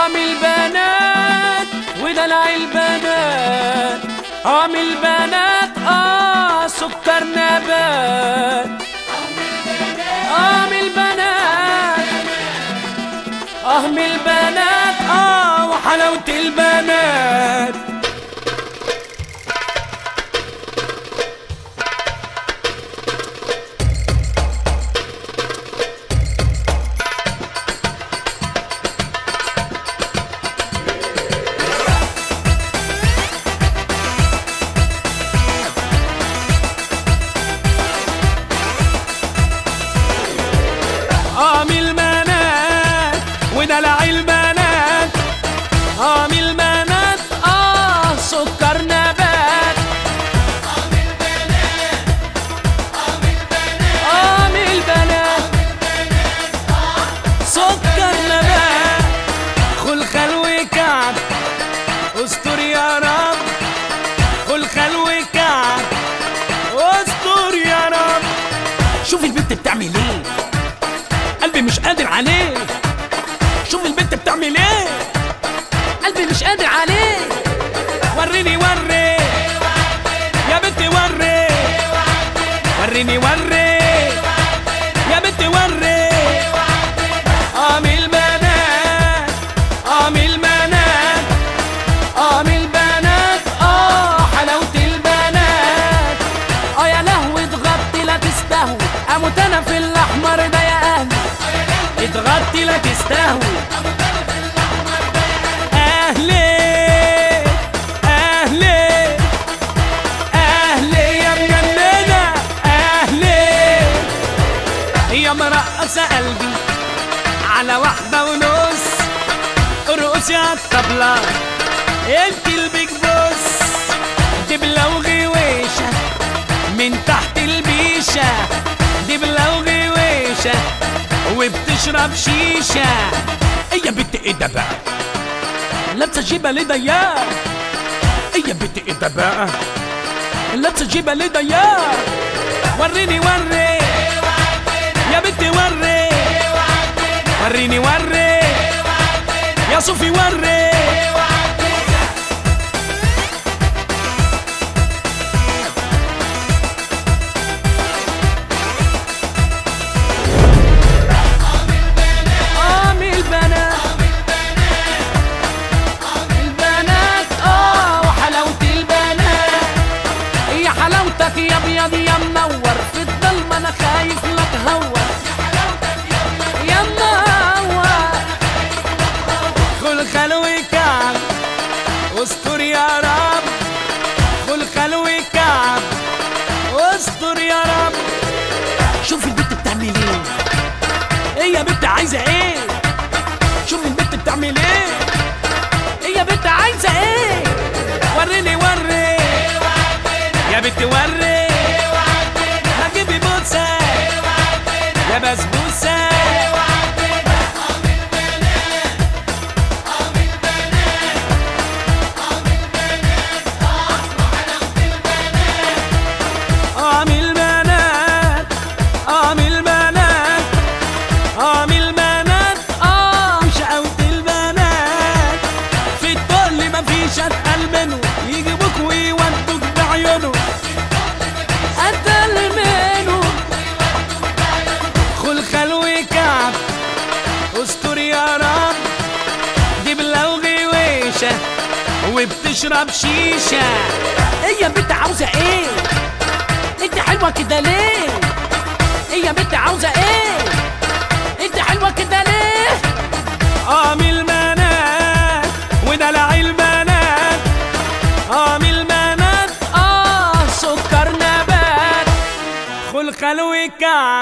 من البنات ودلع البنات، من البنات سكر نبات، من البنات من البنات وحلاوة البنات. من البنات ودلع البنات، من البنات سكر نبات، من البنات من البنات سكر نبات. خلخل وكعب استر يا رب، خلخل وكعب استر يا رب. شوف البنت بتعمل ايه، قلبي مش قادر عليه. شوف البنت بتعمل ايه، قلبي مش قادر عليه. وريني وري يا بنتي وري، وريني وري يا بنتي وري. من البنات من البنات من البنات حلاوة البنات. يا لهوي اتغطي لا تستهوي، اموت انا في الاحمر ده يا اهلي. اتغطي لا تستهوي اهلي اهلي اهلي يا مجننة اهلي. يا مرقصة قلبي على 1.5، ارقصي عالطبلة انت البيج بوس. دبلة وغويشة من تحت البيشة، دبلة وغويشة وبتشرب شيشة. ايه يا بنت ايه ده بقى، لابسة جيبة ليه ضيقة. ايه يا بنت ايه ده بقى، لابسة جيبة ليه ضيقة. وريني وري يا بنتي وري، وريني وري يا صوفي وري. يا ابيض يا منور في الضلمه انا خايف لك هور، يا منور. خلخل وكعب استر يا رب، خلخل وكعب استر يا رب. شوف البنت بتعمل ايه، ايه يا بنت عايزه ايه. شوف البنت بتعمل ايه، ايه يا بنت عايزه ايه. وريني وري يا بنتي وري، هجيبي بوسة يا بسبوسة. من البنات من البنات من البنات شقاوة البنات. في التقل مفيش اتقل منه، يجيبوك ويودوك بعيونه اتقل منه. خلخل وكعب استر يا رب، دبلة وغويشة وبتشرب شيشة. ايه يا بنت عاوزة ايه، انت حلوة كده ليه. ايه يا بنت عاوزة ايه، انت حلوة كده ليه. من البنات ودلع البنات، من البنات سكر نبات. خلخل وكعب